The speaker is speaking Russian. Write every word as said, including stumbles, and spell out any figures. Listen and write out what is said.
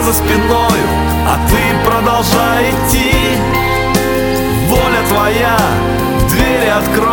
за спиною, а ты продолжай идти. Воля твоя, двери открой.